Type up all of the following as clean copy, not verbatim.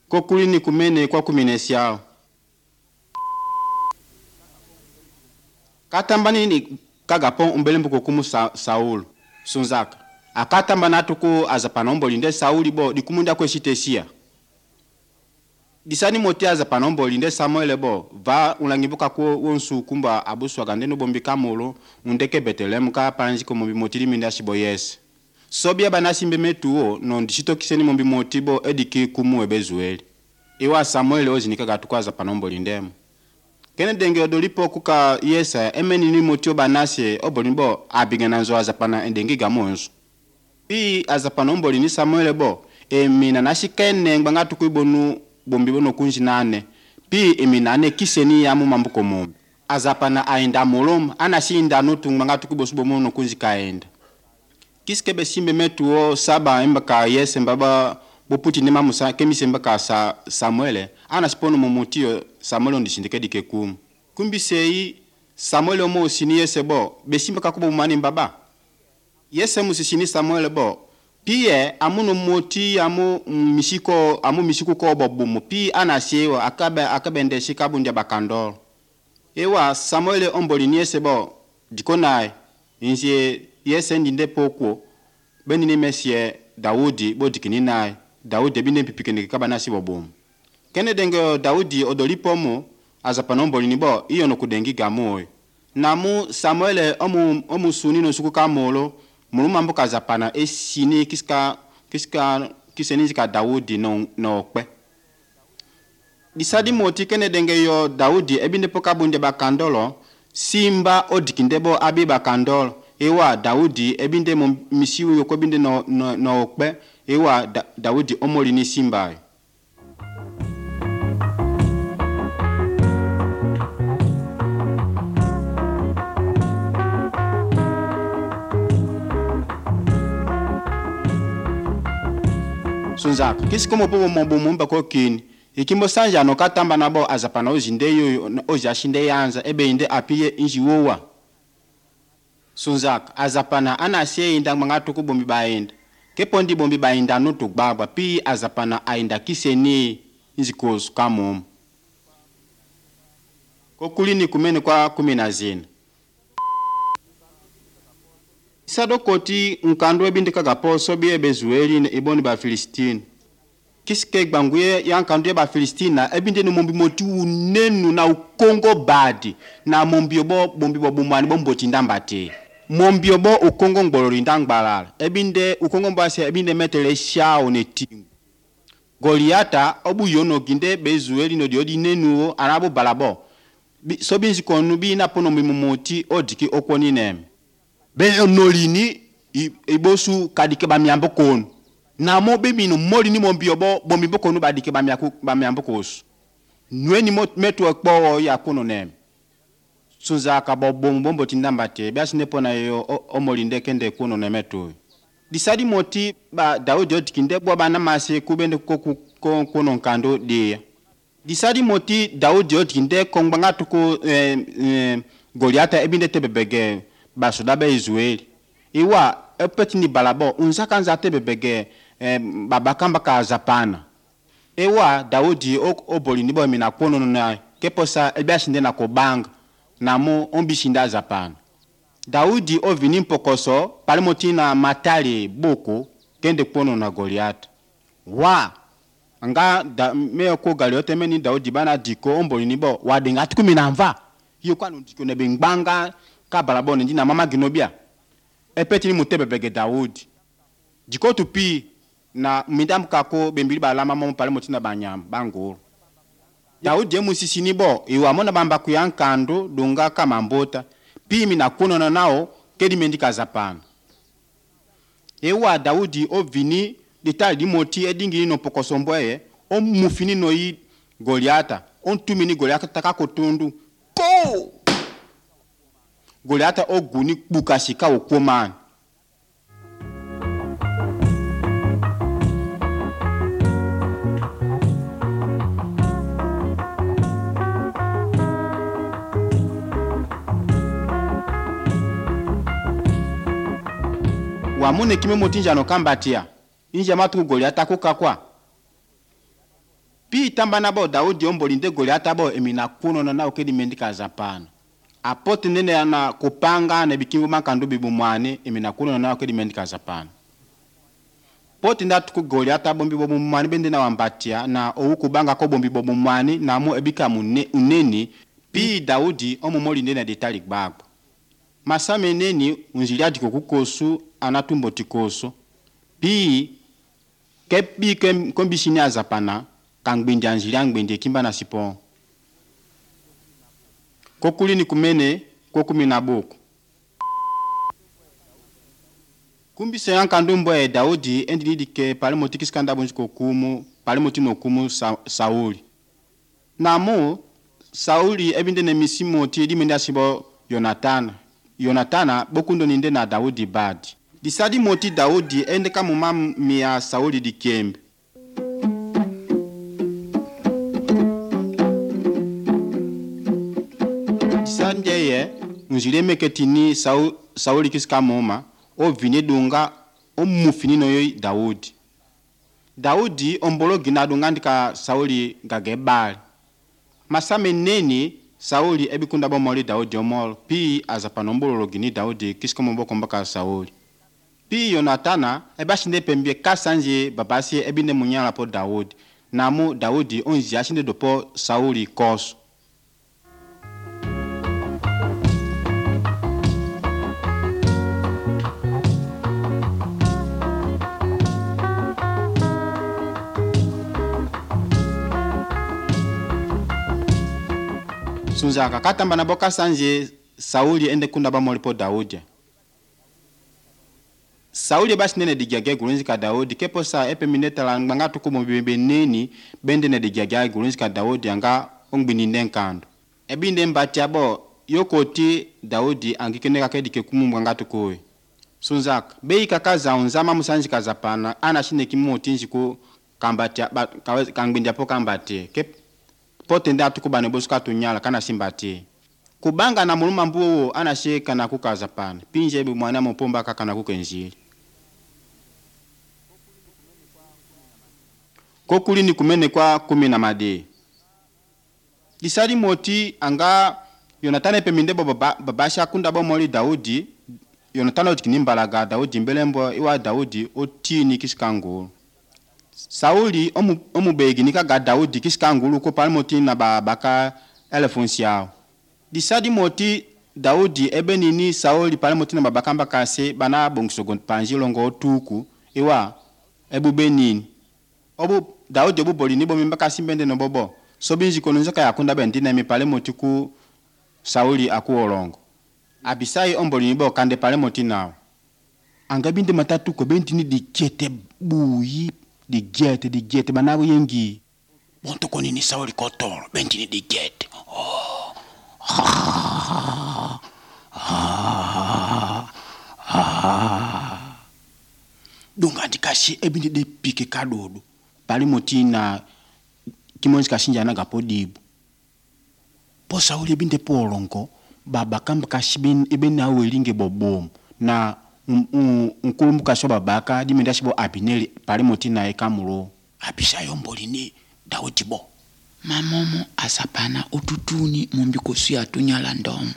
Kokulini kumene kwa kuminesiao. Katambani ni kagapon umbelembu kukumu Saulu. Sunzaka. Akatamba natuku azapanomboli nde Sauli bo dikumunda kweshitesia. Disani moti azapanomboli nde Samuel bo va ulangibuka ko wonsu kumba abuswa gandeno bombi kamulo undeke Betelem ka panji ko mombi motili minda shibo yes. Sobia banasi mbemetuo no ndishito kiseni mombi motibo ediki kumu ebezueli. Iwa Samuel ozinika gatuku azapanomboli ndemu. Kene denge odolipo kuka yesa emeni ni motio banasi obolimbo abigananzo azapana endengi gamonzo. Pi azapanomboli ni Samuel bo emina nashikene ngbanga tukuibonu bombi bono kunjinane pi eminane kiseni ya mu mambuko mombi azapana ainda molom anashinda nutu ngbanga tukuibosubo mono kunjikaenda kiskebe simbe metuo saba embaka yese mbaba boputi ni mamusa kemise mbaka Samuel anasipono momotio Samuel ndishindike dikekum kumbisei Samuel mo sini yese bo besimba kakubo mani mbaba yese musisini Samuel bo piye amuno moti amu mishiko ko bobumu pi anasiewa akabe ndesi kabunja bakandol ewa Samuel ombolini yese bo dikonai inje yese ndinde poko benini mesie Daudi bo dikini nai Daudi binde pipikene kabanasi bobumu kene denge Daudi odolipomo azapanomboli bo iyo no kudengi gamoyo namu Samuel omu sunino suku kamolo muluma mboka zapana esini kiseni zika Daudi no kpe disadi moti kene denge yo Daudi ebinde poka bunde bakandolo simba odikindebo abi bakandolo ewa Daudi ebinde misiwu yoko binde no kpe ewa Daudi omoli ni simba Sunzaka kisikomo pobo mbumba ko kini ikimbo sanja no katamba nabo azapana ozindeyo ojashinde yanza ebe inde apiye injiwowa Sunzaka azapana anase inda mangatu kubombi baenda kepondi bombi baenda nutu gbagba pi azapana ainda kiseni inzikosu kamom kokulini kumene kwa 10 Sadokoti nkando ebinde kagapo sobi ebezueli iboni ba Filistine. Kiske gbanguye yankando ba Filistina ebinde no mombi moti unenu na ukongo badi na mombi obo bombi bobumani bomboti ndambate. Mombi obo ukongo ngbolori ndangbalala. Ebinde ukongo mbase ebinde metele shao netingu. Goliata obu yono ginde bezueli no diodi nenu arabo balabo. Sobi nzikonu bi na pono mimoti odiki okwoni neme. Ben nolini ibosu kadike bamyambo kono na mo be mino molini mombi obo bombi bokonu badike bamyambo kosu nweni metu ekpo ya kono nem Sunzaka bombo tindambate biasi nepona yo omolinde kende kono nemetu disadi moti ba Daudi odikinde bwa bana mase kubende kono nkando de disadi moti Daudi odikinde kongbanga tuko Goliata ebinde tebebege basoda be Israeli iwa epetini balabo unzaka nzate bebege babakamba ka zapana ewa Daudi oboli nibo mina kono na keposa ebiashinde na kobanga namo ombishinda zapana Daudi ovini mpokoso palimotina matali boko kende kono na Goliath wa anga me ko Goliath meni Daudi bana diko omboli nibo wadinga tukumina mva yo kwanu diko ne bengbanga kabalabone ndina mama ginobia epetini mutebebege Daudi dikotu pi na midam kako bembili balama mama pale motina banyam bangoro Daudi emusisini bo iwa mona bamba kuyankando dunga kama mbota pi mina kuno nao kedi mendika zapana ewa Daudi ovini ditali moti edingi no pokosomboye o mufini no yi Goliata on tumini Goliata takakotundu ko Goliata oguni bukashika okomani wamune kime motinja no kambatia inja matu Goliata kuka kwa pi tamba nabo Daudi ombolinde Goliata bo emina kuno na okedi mendika zapana apote nene na kupanga na bikingu makandu bibumwane emina kuno na okedi mendika zapana poti ndatu ku Goliata bombi bobumwane bende na wambatia na oukubanga ko bombi bobumwane na mo ebika uneni pi Daudi omumolinde na detali gbagbo masame neni unjiliadi kukosu anatumbo tikoso pi kepi kombishini azapana kangbindi anjili ngbindi kimba na sipon kokuli ni kumene kokumi na boku kumbise yankandumbo ya Daudi endilidike pale motikisikanda bonji kokumu pale motino kumu Sauli namo Sauli ebinde ne misimo ti dimenda sibo Yonatana bokundo ninde na Daudi badi disadi moti Daudi ende kama mia Sauli dikembe disandeye unjile meketini Sauli kisika moma o vine dunga o mufini no yoy Daudi ombologi na dunga ndika Sauli gagebali masame neni Sauli ebikunda bomoli Daudi omolo pi azapanombologi ni Daudi kisika mboko mbaka Sauli pi Yonatana ebashinde pembie kasanje babasi ebinde munyala po Daudi namu Daudi onzi ashinde dopo Sauli koso sunzaka katamba na boka sanje Sauli ende kunda ba molipo Daudi Sauli basi nene digiage gulunzi ka Daudi kepo sa epe mineta la ngangatu ko mbebe neni bende ne digiage gulunzi ka Daudi anga ongbini ndenkando ebinde mbati abo yokoti Daudi angikene kakedike kumu ngangatu kowe sunzaka bei kakaza unzama musanji kazapana ana shine kimotinji ko kambati kangbindi apo kambati kep pote nda tukubane bosuka tunyala kana simbati kubanga na muluma mbuo anasheka na kukaza pana pinje bi mwana mopomba kaka na kukenjili kokuli ni kumene kwa 10 disali moti anga Yonatana peminde babasha kunda bomoli Daudi Yonatana otikinimbalaga Daudi mbelembo iwa Daudi otini kisikango Sauli omubegi nika ga Daudi kisikangulu ko palmoti na babaka elefonsi yao disadi moti Daudi ebenini Sauli palmoti na babaka mbakase bana bongsogon panjilongo otuku iwa ebubenini obu Daudi obuboli nibo mbaka simbende no bobo sobinji kononzaka yakunda bendina mi palmoti ku Sauli akuolongo Abisai omboli nibo kande palmoti nao angabinde matatu ko bentini dikete buyi digete banabu yengi bonto koni ni Sauli kotoro bentini digete dunga dikashi ebindi de pike kadodo pali motina kimonzi kashinja na gapodibu po Sauli ebinde polongo baba kamba kashibin ebena welinge bobom na nkulumbuka shoba baka dimenda shibo Abineri pali motina ekamulo Abisai ombolini Daudi bo mamomo asapana ututuni mumbiko suya tunyala ndomo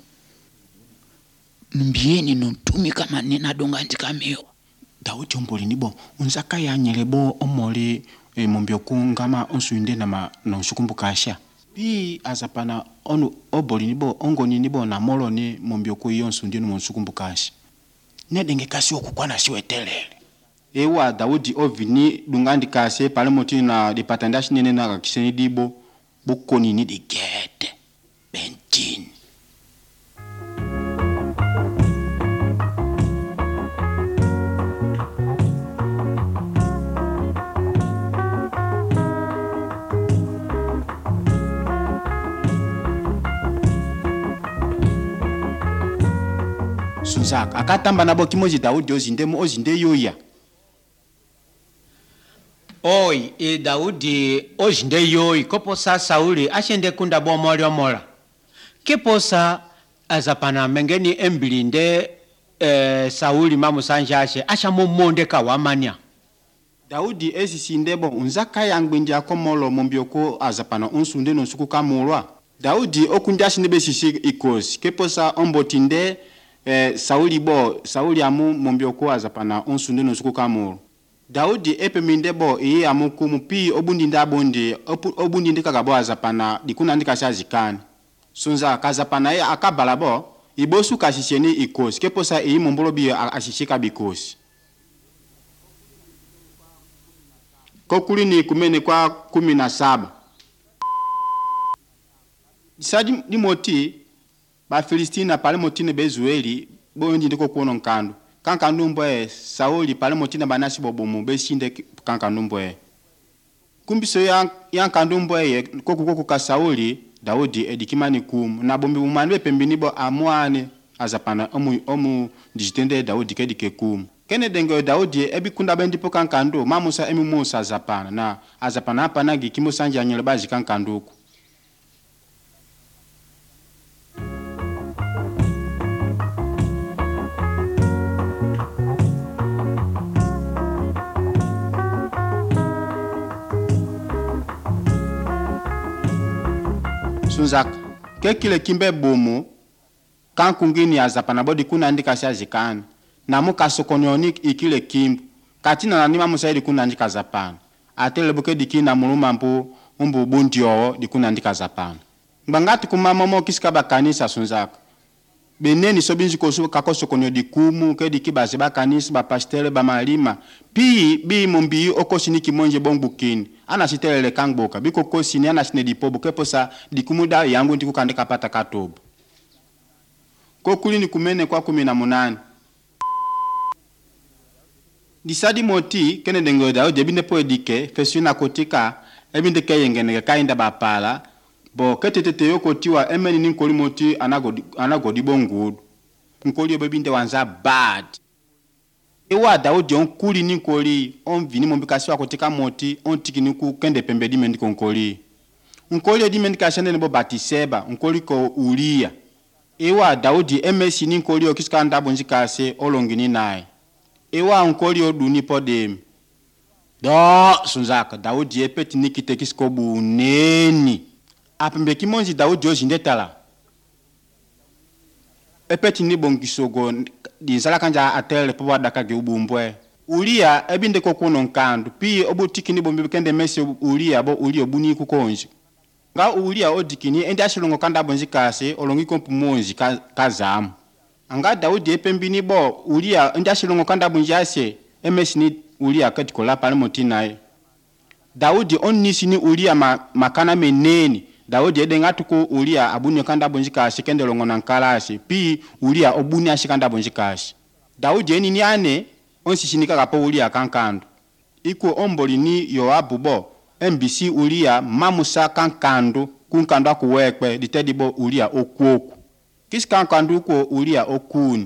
mbieni notumika manena donga ndikameo Daudi ombolini bo unzaka yanyelebo omole mumbyo kungama onsuinde na nonshukumbukasha pi asapana onu obolini bo ongoni nibo na moloni mumbyo kuyonsuinde no nonshukumbukasha nedenge kasi okukwana siwetelele ewa Daudi ovini dungandi kase pale moti na depatandashi nene na kiseni dibo bukoni ni digete bentin sunzaka akatamba nabo kimoji Daudi ozinde yoya Oi Daudi ozinde yoyi koposa Sauli ashende kunda bomoli omola kiposa azapana mengeni embilinde Sauli mamusanjashe asha mumonde kawamanya Daudi esisindebo unzaka yangbinja komolo mombioko azapana unsunde no suku kamulwa. Daudi okunja sindebe sisi ikosi keposa ombotinde Sauli amu mombioko azapana unsunde no suku kamulwa. Daudi epemindebo iyi amukumu pi obundinde kagabo azapana dikuna ndika shazikani. Sunza kazapana ye akabalabo ibosu kasisheni ikosi keposa iyi mombolobi ashishika bikosi. Kokuli ni kumene kwa 17. Disadi dimoti ba Filistina pale motine bezueli bondi ndiko kuono nkandu. Kankandu mbwe Sauli pale motina banasi bobomu beshinde kankandu mbwe. Kumbiso ya nkandu mbwe koku ka Sauli Daudi edikimani kum na bombi bumanwe pembinibo amwane azapana omu dijitende Daudi kedike kum. Kene dengo Daudi ebikunda bendipo kankandu mamusa emimusa azapana na azapana hapa nagi kimusanja anyelebaji kankanduku. Sunzak kekile kimbe bomu kankungini azapana bodi kuna ndika shazikani. Na muka sokonyoni ikile kimbu katina na nima musa kuna ndika zapana atele buke dikina muluma mbu bundio dikuna ndika zapana mbangati kumamomo kisikaba kanisa sunzaka beneni sobinji kosu kakoso konyo dikumu ke dikibaze ba kanisa ba pastere ba malima bi mombi okoshini kimonje bongbukini ana sitelele kangboka biko kosini ana sine dipobu keposa dikumu da yangu ndiku kandika pata katobu kokuli ni kumene kwa 18. Disadi moti kene dengo Daudi ebinde po edike fesuna kotika ebinde kayengene kainda bapala bo ketetete yokotiwa emeni ninkoli moti anagodi bongudu nkoli ebinde wanza bad ewa Daudi onkuli ninkoli onvini mombikasiwa kotika moti ontikini ku kende pembedi mendiko nkoli edime kashende nebo Batiseba nkoli ko Uria ewa Daudi emesi ninkoli okiskanda bonjikase olongini naye ewa nkoli oduni podem do sunzaka Daudi epeti nikite kiskobu neni apembe kimonzi Daudi ojindetala epeti ni bongisogo dinzala kanja atele po wadaka ge ubumbwe Uria ebinde kokuno nkandu pi obutiki ni bombe kende mesi Uria bo Uria obuni kukonji nga Uria odikini ende ashilongo kanda bonjikase olongi kompumonzi kazamu anga Daudi epembini bo Uria ndashilongo kanda bunjase emesini Uria katikola pale motinae Daudi onnisini Uria makana meneni Daudi edengatuko Uria abunyo kanda bunjika shikende longo nankalashi pi Uria obuni ashikanda bunjikashi Daudi enini ane onsishinika kapo Uria kankandu iko omboli ni Yoabu bo MBC Uria mamusa kankandu kunkandu akuwekwe ditedibo Uria okuoku kiskankandu ko Uria okuni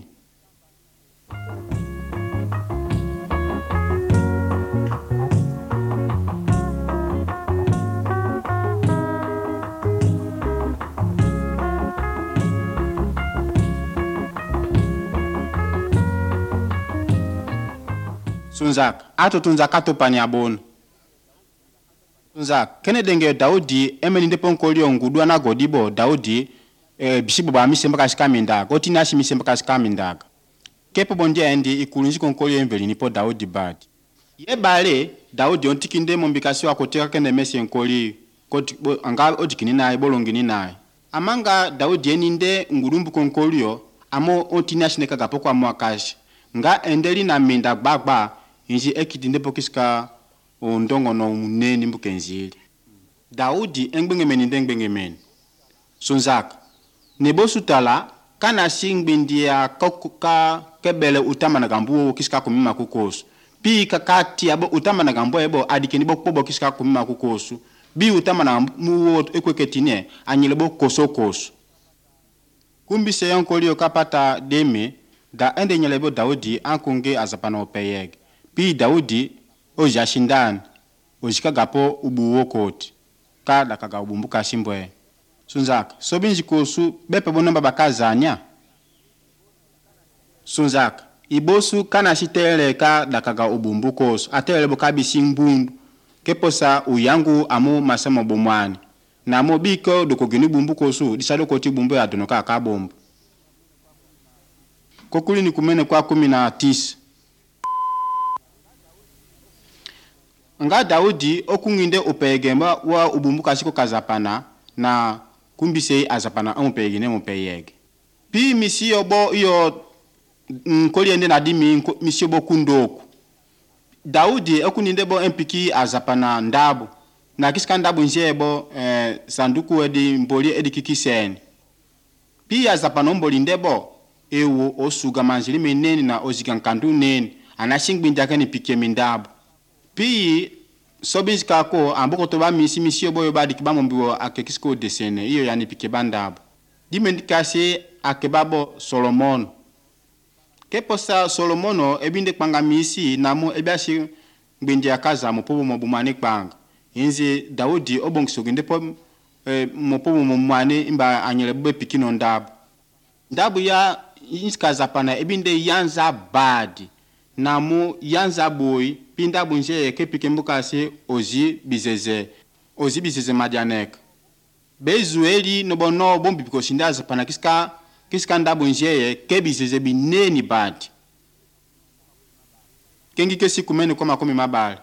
Sunzak ato tunzaka topani abona Sunzak kene denge Daudi emeni ndepo nkoli ongudu na godibo Daudi bishibo ba misemba kasikamindaga otina shimisemba kasikamindaga kepo bonje endi ikulunji konkoli enveli nipo Daudi bad yebale Daudi ontikinde mombikasi wakoteka kende mesi enkoli anga odikini naye bolongini naye amanga Daudi eninde ngulumbu konkolio amo otina shineka gapo kwa mwakashi nga endeli na minda gbagba inji ekitinde pokisika ondongo no muneni mbukenzili Daudi engbengemeni ndengbengemeni Sunzaka nebosutala kana singbindia kokuka kebele utamana gambu kisika kumima kukosu pi kakati abo utamana gambu ebo adikini bokpobo kisika kumima kukosu bi utamana muwo ekweketine anyilebo kosokosu kumbise yonkoli okapata deme da ende nyelebo Daudi ankunge azapana opeyeg pi Daudi ojashindan ojikagapo ubuwokoti kada kaga ubumbuka shimbwe Sunzaka sobinji kosu bepe bonomba bakazanya Sunzaka ibosu kana shitele ka dakaga ubumbukoso atele bokabisi mbundu keposa uyangu amu masama bomwani na mo biko dokogeni bumbukoso disado koti bumbu ya donoka ka bombo kokuli ni kumene kwa 19 nga Daudi okunginde upegemba wa ubumbuka shiko kazapana na kumbise azapana amupegene mupeyege pi misiyo bo iyo nkoli ende na dimi misiyo bo kundoku Daudi okuninde bo empiki azapana ndabu na kisika ndabu njebo sanduku edi mboli edi kikiseni pi azapana mboli ndebo ewo osuga manjili meneni na ozigankandu neni anashingbinda kani pike mindabu pi sobinzi kako amboko toba misiyo boyo badi kibamo mbiwo akekisiko desene iyo yani pike bandabu dimendikase akebabo Solomon keposa Solomono ebinde kpanga misi namo ebiashi ngbendi akaza mopobo mobumane kpanga inzi Daudi obongisogende po mopobo momane imba anyele bube pikino ndabu ya inskaza pana ebinde yanza badi namo yanza boy pinda bunje kepike mbukase ozi bizeze madianek bezueli nobono bombi bikoshindaza pana kiska ndabu njeye kebizeze bineni badi kengi kesi kumene kwa makomi mabali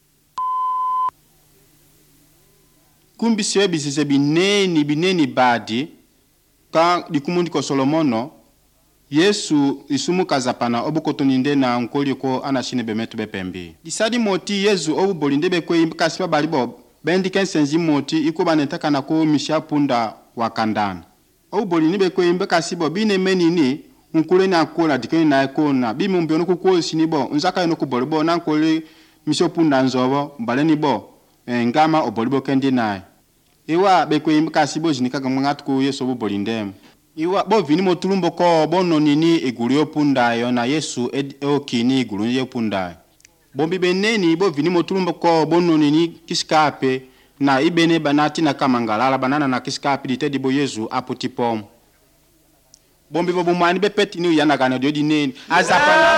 kumbi siwe bizeze bineni badi ka dikumundi ko Solomono Yesu isumu kazapana obukotoninde na nkoli ko anashine bemetu bepembi disadi moti Yesu obubolinde bekwe kasiba balibo bendi kensenzi moti ikuba netaka na ko mishapunda wakandana obubolinde bekwe kasibo bine menini nkule na kola dikeni na kona bimumbi ono kuko sinibo unzaka eno kubolibo na nkole mishopunda nzobo baleni bo ngama obolibo kendi naye iwa bekwe kasibo jinika ngamangatu ko Yesu obubolinde iwa bo vini motulumbo ko bono nini igulio pundayo na Yesu okini igulio pundayo bombi beneni bo vini motulumbo ko bono nini kiskape na ibene banati na kamangalala banana na kiskape ditedi bo Yesu apotipom bombi bo bumani bepeti ni yana kana diodi neni azapana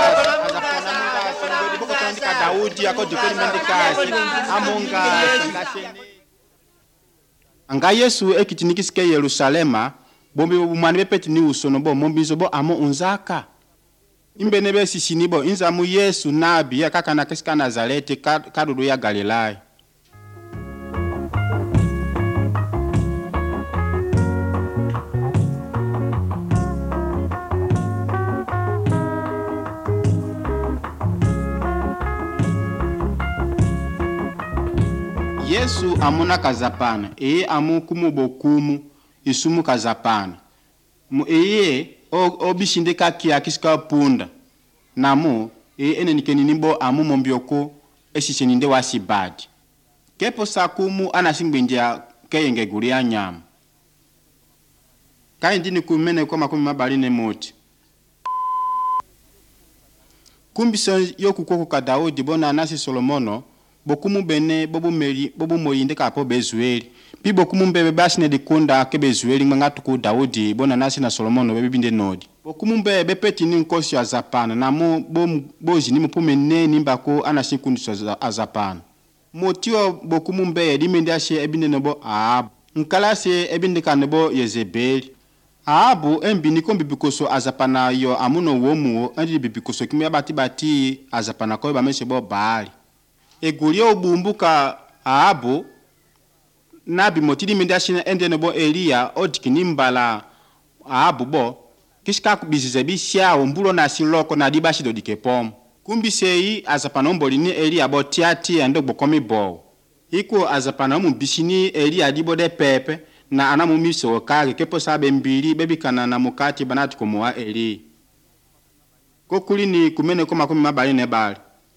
boko tandika Daudi akodi ko mendikasi amonga anga Yesu ekitinikiske Yerusalema bombi bumani bepeti ni usono bo mombizo bo amo unzaka imbene besi sinibo inzamu Yesu nabi ya kaka na kesika Nazareti kadudu ya Galilaya Yesu amuna kazapana amu kumubokumu isumu kazapana mu obishinde kakia kisika punda namu ene nikeni nimbo amu mombioko eshisheninde wasibadi kepo sakumu anashingbindia keyenge gulia nyama kaindi ni kumene kwa makumi mabali ne moti kumbiso yokukoko ka Daudi bona anasi Solomono bokumu bene bobu moyinde kapo bezueli pi bokumu mbebe basine dikunda ke bezueli ngatu ku Daudi bona nasi na Solomono bebinde nodi bokumu mbebe peti ni nkosi azapana na mo boji ni mupume neni mbako anashikundi azapana motiwa bokumu mbebe dimende ashe ebinde nobo Ahabu nkalase ebinde kanebo Yezebeli Ahabu embini kombi bikoso azapana yo amuno womuo andi bibikoso kimya bati azapana ko bameshe bo Baali egulio ubumbuka Ahabu nabi motidi mendashina ende nebo Elia odikini mbala Ahabu bo kishika kubizize bisha ombulo na siloko na dibashi dodikepom kumbisei azapana mbolini Elia bo tiati ando bokomi bo iko azapana mbishini Elia dibo de pepe na anamu miso kage kepo sabe mbili bebikana na mukati banati komoa Eli kokuli ni kumene koma kumi mabali ne bali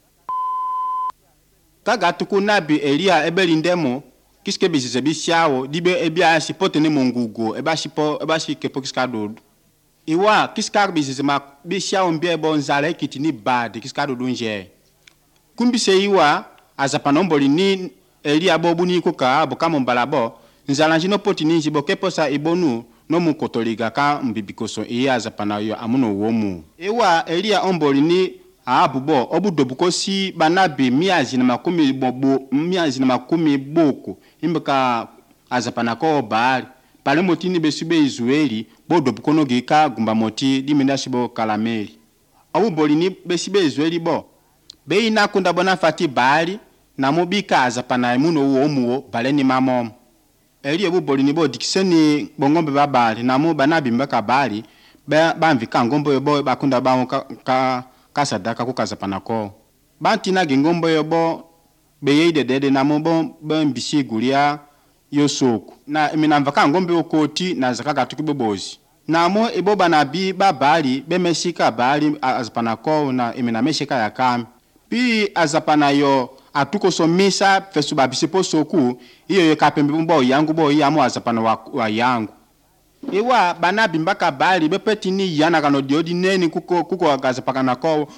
kaga tuku nabi Elia ebelindemo kiske bizize bishawo dibe ebia sipote ne mongugo ebashi kepo kiska dodo iwa kiska bizize ma bishawo mbie bonzale kitini bad kiska dodo nje kumbise iwa azapana mboli ni Elia bobu ni kuka bo kamo mbalabo nzala njino poti ninji bo kepo sa ibonu no mukotoliga ka mbibikoso iya azapana yo amuno womu. Ewa Elia ombolini abubo obudobukosi banabi miazi na makumi boko imbaka azapana ko bali pale motini besube Izueli bodobukono gika gumba moti dimenda sibo kalameli obubolini besibe Izueli bo beina kunda bona fati bali na mobika azapana imuno womu baleni mamom. Elia obubolini bo dikiseni bongombe babali na mo banabi mbaka bali bamvika ngombo yobo bakunda bawo kasadaka kukazapana ko bantina gingombo yobo beyeide dede na mobo bambisi gulia yosoku na emina mvaka ngombe okoti na zakaka tukibobozi na mo ebo banabi babali bemeshika bali azapana ko na emina meshika yakami pi azapana yo atukosomisa fesu babisipo soku iyo kapembe mbo yangu bo yamo azapana wa yangu. Ewa banabi mbaka bali bepetini yana kano diodi neni kuko akazapakana ko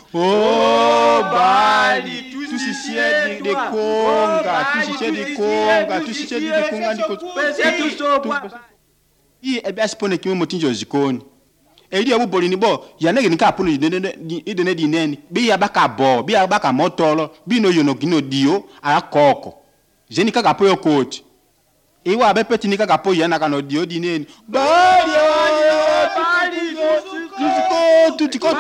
bali tusishedi de konga tusishedi de konga ndiko i ebe asipone kimi motinjo zikoni Elia obubolini bo yanege nika apuno idene di neni bi abaka bo bi abaka motolo bi no yono gino dio akoko jeni kaka poyo koti Ewa bepeti nika kapo yana kano dio di neni bali tutiko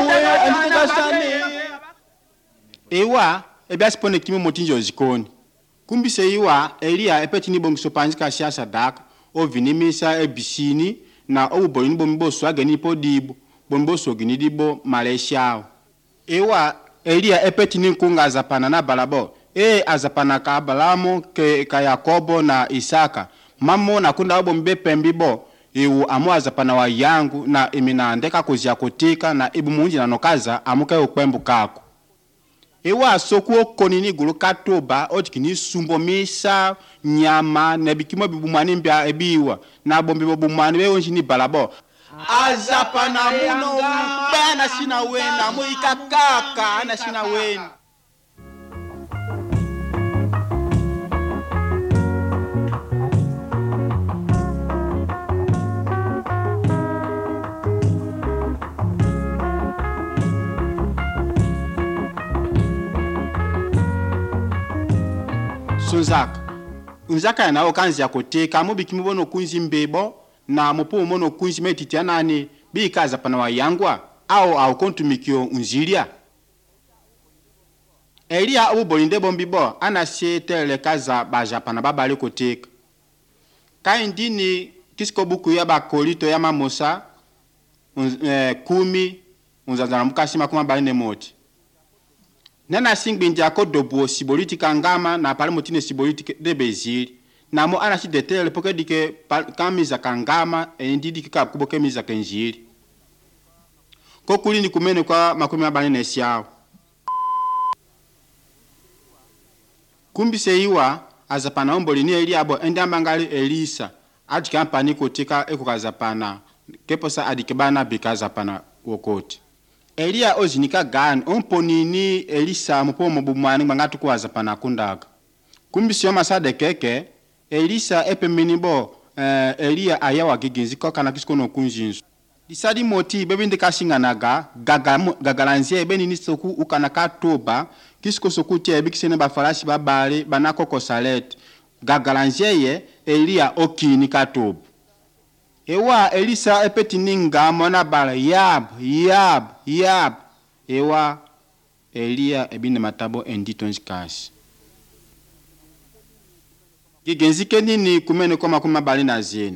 Ewa ebe asipone kimi motinjo zikoni kumbise Ewa Elia epeti ni bongiso panjika siasa daka ovinimisa ebisini na obubolini bombo swageni podibo bombo sogini dibo Malaysia. Ewa Elia epeti ni kunga azapana na balabo azapana ka Abrahamu ka Yakobo na Isaka mamo na kunda obo mbe pembibo ewu amu azapana wa yangu na emina ndeka kozia kotika na ibu munji na nokaza amuka yokwembu kako. Ewa soku okonini gulu katoba otikini sumbo misa nyama nebikimo bibumani mbya ebiwa na bombi bobumani beonjini balabo azapana muno bana sina wena muika kaka na sina wena. Unzaka na okanzi ya koteka mubiki mubono kunzi mbebo na mupo mono kunzi metitianani bikaza pana wa yangwa au kontumikio unzilia. Elia obubolinde bombibo anashe tele kaza bajapana babali koteka kaindini kisiko buku ya bakolito ya mamosa 10 unzazana mukashima kuma baline moti nana singbindi akodobo siboliti kangama na pale motine siboliti de bezili namo anashi detele poke dike kamiza kangama endidi kika kuboke miza kenjili kokuli ni kumene kwa makumi abane nesiao kumbise Iwa azapana omboli ni Eliabo endamangali Elisa ajikampani kotika ekukazapana keposa adikebana bikazapana wokoti Elia ozinika gani omponini Elisa mupomo bumani ngangatu kuwazapana kundaga kumbisi yoma sade keke Elisa epeminibo Elia ayawa giginzi koka na kisikono kunjinsu disadi moti bebinde kashinganaga gagalanzie benini soku ukanaka toba kisiko sokutia ebikisene bafalashi babale banakoko salet gagalanzie Elia okini katoba. Ewa Elisa epeti ninga mona bala yab Ewa Elia ebine matabo enditonzi kasi gigenzike nini kumene kwa makuma bali na zeni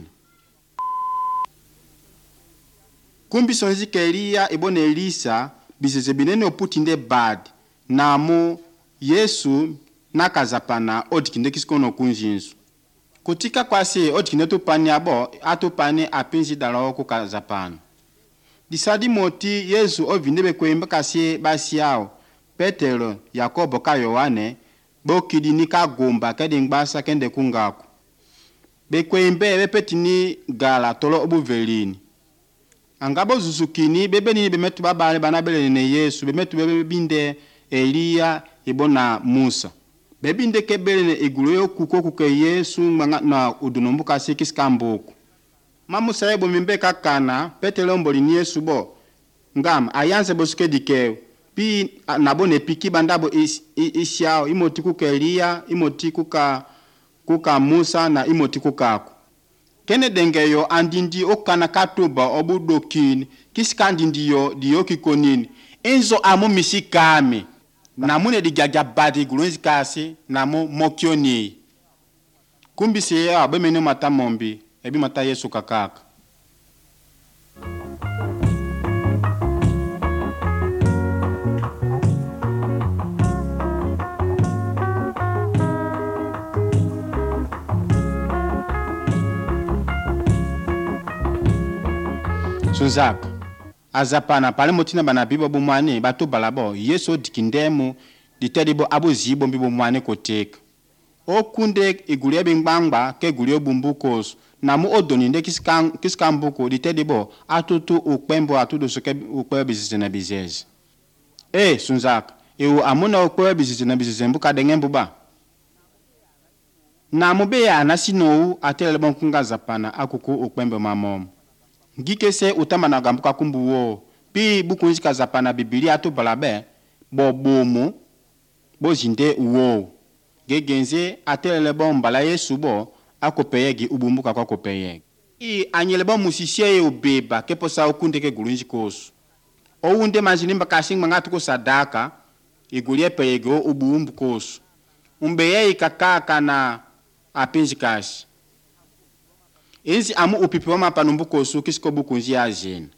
kumbiso nzike Elia ebone Elisa biseze binene oputinde bad namo Yesu nakazapana odikinde kisikono kunjinsu kutika kwase otikinde tupani abo atupani apinzi dalo kukazapana disadi moti Yesu ovindebe kwemba kasi basi yao Petero Yakobo ka Yohane bokidi nika gomba kedi ngbasa kende kungaku bekwembe bepetini gala tolo obuvelini angabo zuzukini bebenini bemetu babale banabele ne Yesu bemetu bebinde Elia ibona Musa bebinde kebele ne igulu yokuko kuke Yesu na udunumbuka sikiskambuku mamu saibo mimbe kakana petele mboli ni Yesu bo ngam ayanze bosuke dikeo pi nabone piki bandabo isiao imoti kuka Elia imoti kuka Musa na imoti kukako kene dengeyo andindi okana katuba obudokini kiskandindi yo diyo kikonini enzo amu misikame namune digaga badi gulunzi kasi namu mokioni kumbise ya abemene mata mombi ebi mata Yesu kakaka Sunzaka azapana pale motina bana bibo bomwane bato balabo Yesu dikindemu ditedibo abuzibo mbibo mwane koteka okunde igulie bingbangba ke gulie bumbukos namu odoninde kiskambuko ditedibo atutu ukpembo atudo soke ukpe bizise na bizeze Sunzaka ewu amuna ukpe bizise na bizeze mbuka dengembu ba namu be ya nasino atele bonkunga zapana akuku ukpembo mamom ngikese utama na gambuka kumbuwo pi bukunzika zapana Biblia to balabe bobomu bojinde uwo gegenze atelele bombala Yesu bo akopeyegi ubumbuka kwa kopeyegi anyele bo musisye ubeba keposa okunde ke gulunji kosu ounde manjilimba kasingma ngatu ko sadaka igulie peyego ubumbu kosu umbeye ikakaka na apinjikashi Enzi amu upipi wa mapanumbuko su kisiko bukunji ya jene.